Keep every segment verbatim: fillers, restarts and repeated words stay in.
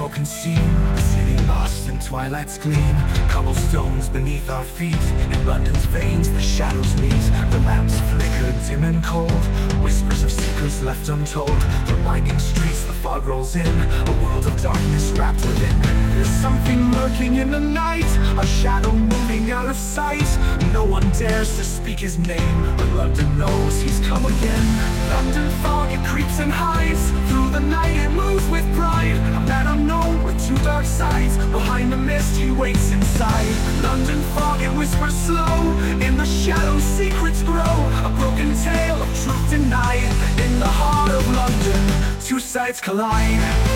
smoke and steam, the city lost in twilight's gleam. Cobblestones beneath our feet, in London's veins the shadows meet. The lamps flicker dim and cold, whispers of secrets left untold. The winding streets, the fog rolls in, a world of darkness wrapped within. There's something lurking in the night, a shadow moving out of sight. No one dares to speak his name, but London knows he's come again. London fog, it creeps and hides, through the night it moves with pride. A man unknown with two dark sides, behind the mist he waits inside. London fog, it whispers slow, in the shadows secrets grow. A broken tale of truth denied, in the heart of London two sides collide.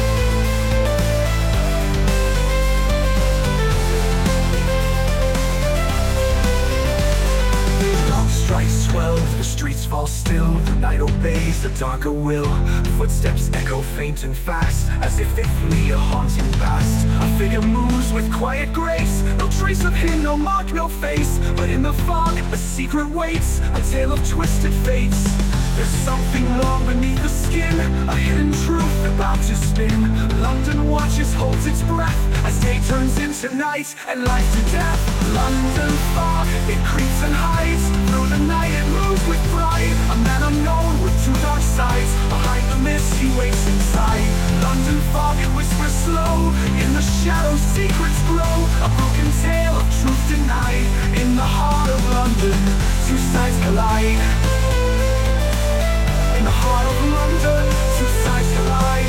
Strikes twelve, the streets fall still. The night obeys the darker will. Footsteps echo faint and fast, as if they flee a haunting past. A figure moves with quiet grace, no trace of him, no mark, no face. But in the fog, a secret waits, a tale of twisted fates. There's something long beneath the skin, a hidden truth about to spin. London watches, holds its breath, as day turns into night and life to death. London fog, it creeps and hides, through the night it moves with pride. A man unknown with two dark sides, behind the mist he waits inside. London fog, it whispers slow, in the shadows secrets grow. A broken tale of truth denied, in the heart of London two sides collide. In the heart of London, two sides collide.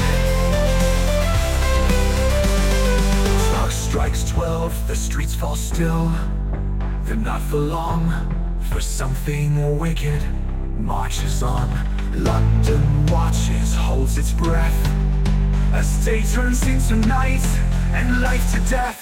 Clock strikes twelve, the streets fall still. They're not for long, for something wicked marches on. London watches, holds its breath, as day turns into night and life to death.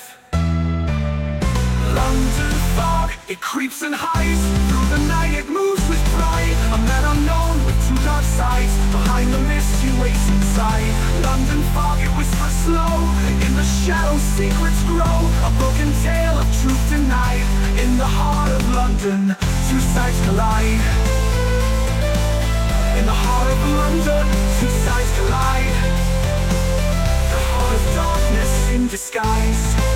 London fog, it creeps and hides, through the night it moves with pride. A man unknown with two dark sides, behind the mist he waits inside. London fog, it whispers slow, in the shadows secrets grow. A broken tale of truth denied, in the heart of London two sides collide. In the heart of London two sides collide. The heart of darkness in disguise.